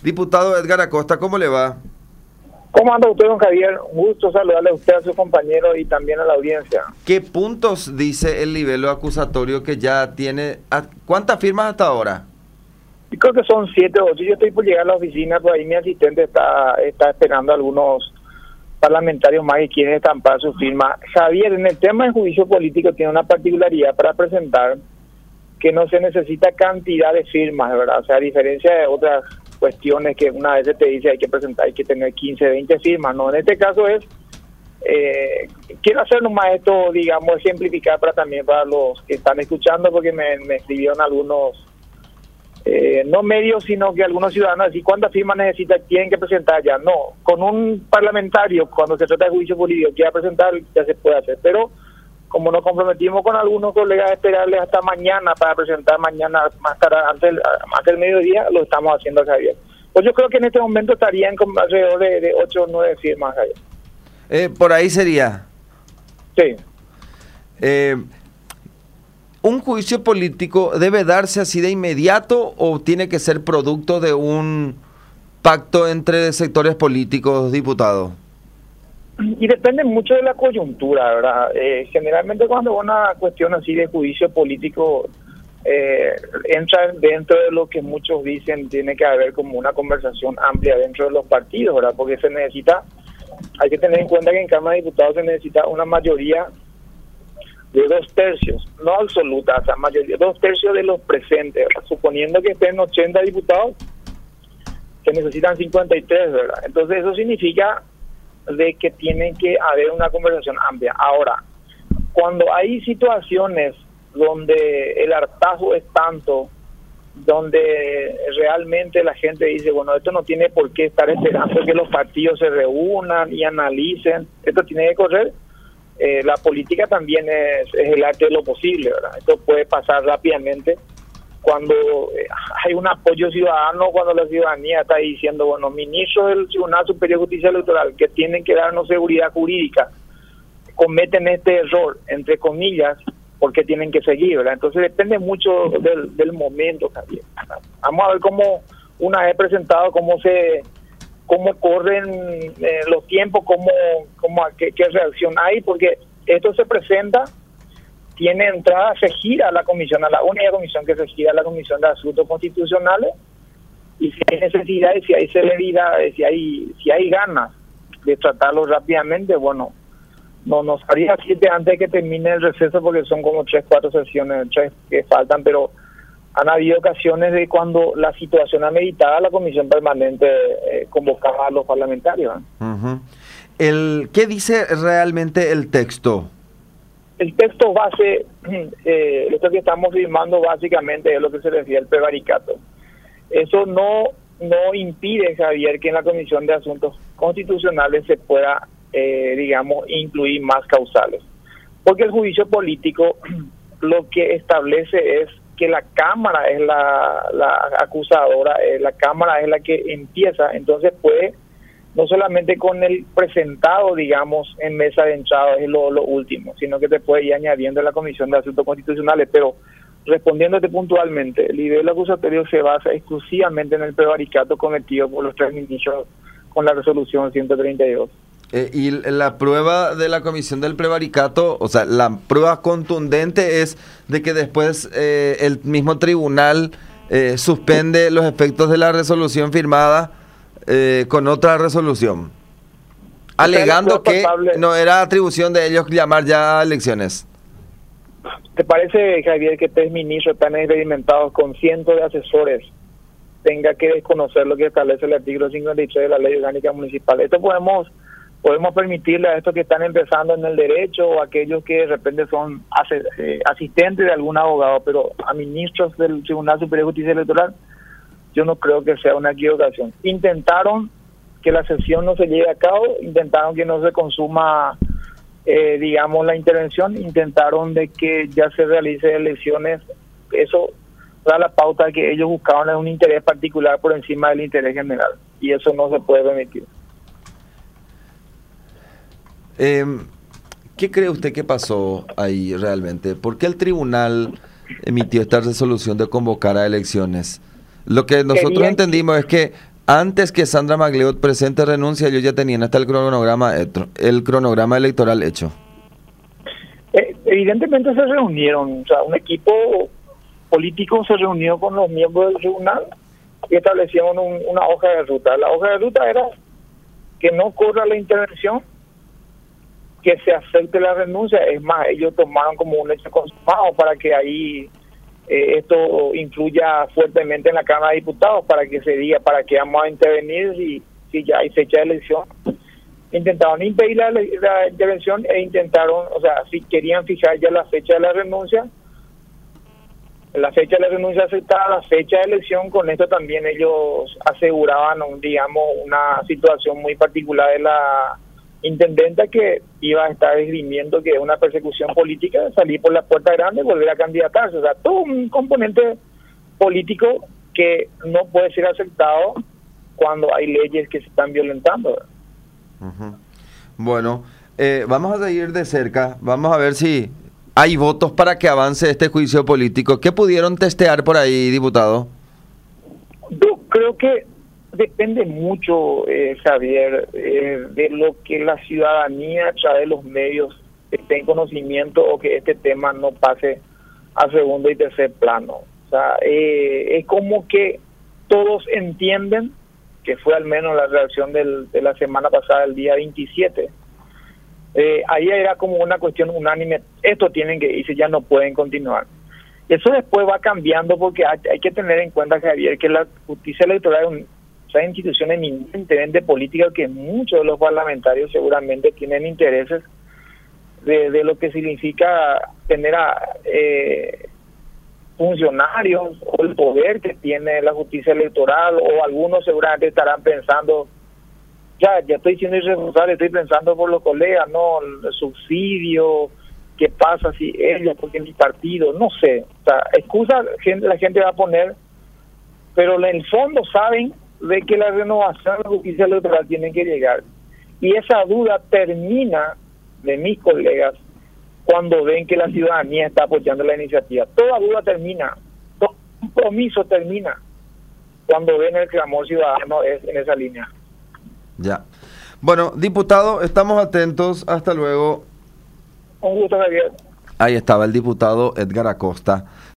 Diputado Edgar Acosta, ¿cómo le va? ¿Cómo anda usted, don Javier? Un gusto saludarle a usted, a su compañero y también a la audiencia. ¿Qué puntos dice el libelo acusatorio que ya tiene? ¿Cuántas firmas hasta ahora? Yo creo que son 7 o 8. Yo estoy por llegar a la oficina, pues ahí mi asistente está esperando a algunos parlamentarios más que quieren estampar su firma. Javier, en el tema del juicio político tiene una particularidad para presentar que no se necesita cantidad de firmas, ¿verdad? O sea, a diferencia de otras cuestiones que una vez te dice hay que presentar, hay que tener 15, 20 firmas, ¿no? En este caso es, quiero hacer nomás esto, digamos, ejemplificar también para los que están escuchando, porque me escribieron algunos, no medios, sino que algunos ciudadanos, así, ¿cuántas firmas necesita? Tienen que presentar ya. No, con un parlamentario, cuando se trata de juicio político, quiera presentar, ya se puede hacer, pero como nos comprometimos con algunos colegas a esperarles hasta mañana para presentar mañana más tarde, antes del mediodía, lo estamos haciendo, Javier. Pues yo creo que en este momento estarían con alrededor de 8 o 9 firmas, Javier. Por ahí sería. Sí. ¿Un juicio político debe darse así de inmediato o tiene que ser producto de un pacto entre sectores políticos, diputado? Y depende mucho de la coyuntura, ¿verdad? Generalmente cuando una cuestión así de juicio político entra dentro de lo que muchos dicen, tiene que haber como una conversación amplia dentro de los partidos, ¿verdad? Porque se necesita, hay que tener en cuenta que en Cámara de Diputados se necesita una mayoría de 2/3, no absoluta, o sea, mayoría, 2/3 de los presentes, ¿verdad? Suponiendo que estén 80 diputados, se necesitan 53, ¿verdad? Entonces eso significa de que tienen que haber una conversación amplia. Ahora, cuando hay situaciones donde el hartazgo es tanto, donde realmente la gente dice, bueno, esto no tiene por qué estar esperando que los partidos se reúnan y analicen, esto tiene que correr, la política también es el arte de lo posible, ¿verdad? Esto puede pasar rápidamente cuando hay un apoyo ciudadano, cuando la ciudadanía está diciendo, bueno, ministros del Tribunal Superior de Justicia Electoral que tienen que darnos seguridad jurídica, cometen este error, entre comillas, porque tienen que seguir, ¿verdad? Entonces depende mucho del momento, Javier. Vamos a ver cómo, una vez presentado, cómo corren los tiempos, qué reacción hay, porque esto se presenta, tiene entrada, se gira a la comisión, a la única comisión que se gira a la Comisión de Asuntos Constitucionales, y si hay necesidad, si hay celeridad, si hay ganas de tratarlo rápidamente, bueno, no nos haría 7 antes de que termine el receso, porque son como 3, 4 sesiones, 3 que faltan, pero han habido ocasiones de cuando la situación ameritaba, la comisión permanente convocaba a los parlamentarios. Uh-huh. ¿Qué dice realmente el texto? El texto base, esto que estamos firmando básicamente es lo que se refiere al prevaricato. Eso no impide, Javier, que en la Comisión de Asuntos Constitucionales se pueda, digamos, incluir más causales. Porque el juicio político lo que establece es que la Cámara es la acusadora, la Cámara es la que empieza, entonces puede, no solamente con el presentado, digamos, en mesa de entrada es lo último, sino que te puede ir añadiendo en la Comisión de Asuntos Constitucionales. Pero respondiéndote puntualmente, el libelo acusatorio se basa exclusivamente en el prevaricato cometido por los 3 ministros con la resolución 132. Y la prueba de la comisión del prevaricato, o sea, la prueba contundente es de que después el mismo tribunal suspende los efectos de la resolución firmada con otra resolución, alegando que no era atribución de ellos llamar ya a elecciones. ¿Te parece, Javier, que 3 ministros tan experimentados con cientos de asesores tenga que desconocer lo que establece el artículo 53 de la Ley Orgánica Municipal? Esto podemos permitirle a estos que están empezando en el derecho o a aquellos que de repente son asistentes de algún abogado, pero a ministros del Tribunal Superior de Justicia Electoral, yo no creo que sea una equivocación. Intentaron que la sesión no se lleve a cabo, intentaron que no se consuma, digamos, la intervención, intentaron de que ya se realicen elecciones. Eso da la pauta que ellos buscaban un interés particular por encima del interés general, y eso no se puede permitir. ¿Qué cree usted que pasó ahí realmente? ¿Por qué el tribunal emitió esta resolución de convocar a elecciones? Lo que nosotros entendimos es que antes que Sandra Magliotti presente renuncia, ellos ya tenían hasta el cronograma electoral hecho. Evidentemente se reunieron, o sea, un equipo político se reunió con los miembros del tribunal y establecieron una hoja de ruta. La hoja de ruta era que no corra la intervención, que se acepte la renuncia. Es más, ellos tomaron como un hecho consumado para que ahí esto influya fuertemente en la Cámara de Diputados, para que se diga para qué vamos a intervenir si ya hay fecha de elección. Intentaron impedir la intervención e intentaron, o sea, si querían fijar ya la fecha de la renuncia aceptada, la fecha de elección. Con esto también ellos aseguraban, digamos, una situación muy particular de la intendenta, que iba a estar esgrimiendo que es una persecución política, salir por la puerta grande y volver a candidatarse. O sea, todo un componente político que no puede ser aceptado cuando hay leyes que se están violentando, ¿verdad? Uh-huh. Bueno, vamos a seguir de cerca, vamos a ver si hay votos para que avance este juicio político. ¿Qué pudieron testear por ahí, diputado? Yo creo que depende mucho, Javier, de lo que la ciudadanía a través de los medios esté en conocimiento, o que este tema no pase a segundo y tercer plano. O sea, es como que todos entienden, que fue al menos la reacción de la semana pasada, el día 27. Ahí era como una cuestión unánime: esto tienen que irse, ya no pueden continuar. Eso después va cambiando, porque hay que tener en cuenta, Javier, que la justicia electoral es una institución eminentemente política, que muchos de los parlamentarios seguramente tienen intereses de lo que significa tener funcionarios, o el poder que tiene la justicia electoral, o algunos seguramente estarán pensando, ya estoy siendo irresponsable, estoy pensando por los colegas, no, el subsidio, qué pasa si ellos, porque mi partido, no sé, o sea, excusas la gente va a poner, pero en el fondo saben de que la renovación de la justicia electoral tiene que llegar. Y esa duda termina, de mis colegas, cuando ven que la ciudadanía está apoyando la iniciativa. Toda duda termina, todo compromiso termina, cuando ven el clamor ciudadano es en esa línea. Ya. Bueno, diputado, estamos atentos. Hasta luego. Un gusto, Javier. Ahí estaba el diputado Edgar Acosta.